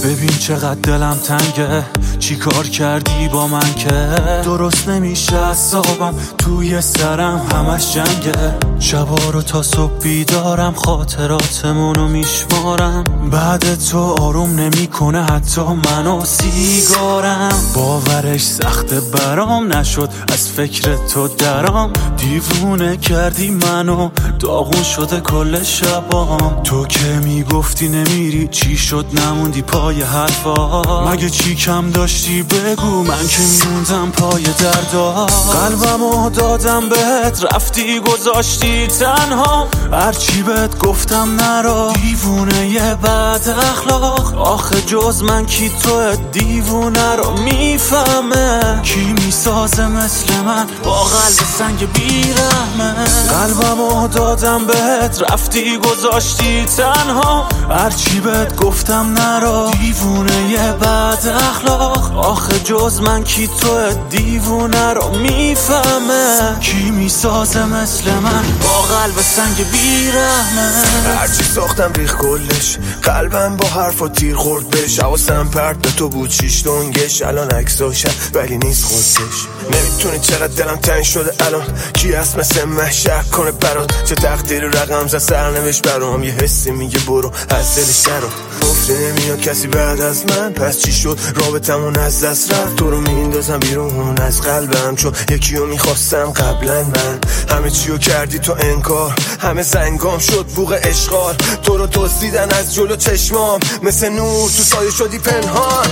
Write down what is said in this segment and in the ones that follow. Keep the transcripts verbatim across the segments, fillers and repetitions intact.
ببین چقدر دلم تنگه، چی کار کردی با من که درست نمیشه اعصابم، توی سرم همش جنگه. شبا رو تا صبح بیدارم، خاطراتمونو میشمارم. بعد تو آروم نمیکنه حتی منو سیگارم. باورش سخته برام نشد از فکر تو درام. دیوونه کردی منو، داغون شده کل شبام. تو که میگفتی نمیری، چی شد نموندی پای حرفا؟ مگه چی کم داشتی بگو، من که میموندم پای دردا. قلبمو دادم بهت، رفتی گذاشتی تنها. هرچی بهت گفتم نرا، دیوونه یه بد اخلاق. آخه جز من کی تو دیوونه رو میفهمه؟ کی میسازه مثل من با قلب سنگ بیرحمه؟ قلبمو دادم بهت، رفتی گذاشتی تنها. هرچی بهت گفتم نرا، دیوونه یه بد اخلاق. آخه جز من کی تو دیوونه رو میفهمه؟ کی میسازه مثل من با قلب سنگ بیرحمه؟ هرچی ساختم ریخ کلش، قلبم با حرف و تیر خورد بهش. حواسم پرت به تو بود شیش دنگش، الان عکساشم ولی نیست خودش. نمیتونی چقدر دلم تنگ شده الان، کی هست مثل من شک کنه برات؟ چه تقدیر رقم زد سرنوشت برام، یه حسی میگه برو از دلش درو. گفتی نمیاد کسی بعد از من، پس چی شد رابطمون از دست رفت؟ تو رو میندازم بیرون از قلبم، چون یکی رو میخواستم قبلا من. همه چیو کردی تو انکار، همه زنگام شد بوق اشغال. تو رو دزدیدن از جلو چشمام، مثل نور تو سایه شدی پنهان.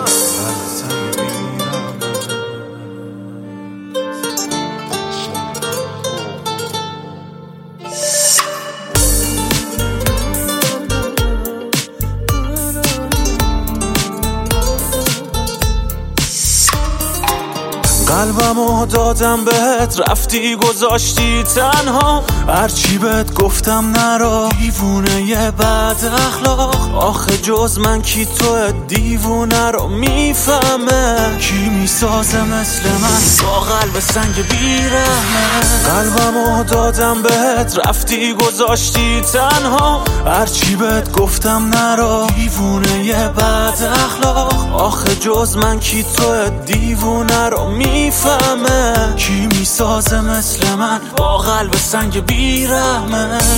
قلبمو دادم بهت، رفتی گذاشتی تنها. هرچی بهت گفتم نرا، دیوونه یه بد اخلاق. آخه جز من کی تو دیوونه رو میفهمه؟ کی میسازه مثل من با قلب سنگ بیرحمه؟ قلبمو دادم بهت، رفتی گذاشتی تنها. هرچی بهت گفتم نرا، دیوونه یه بد اخلاق. آخه جز من کی تو دیوونه رو میفهمه؟ کی میسازه مثل من با قلب سنگ بیرحمه؟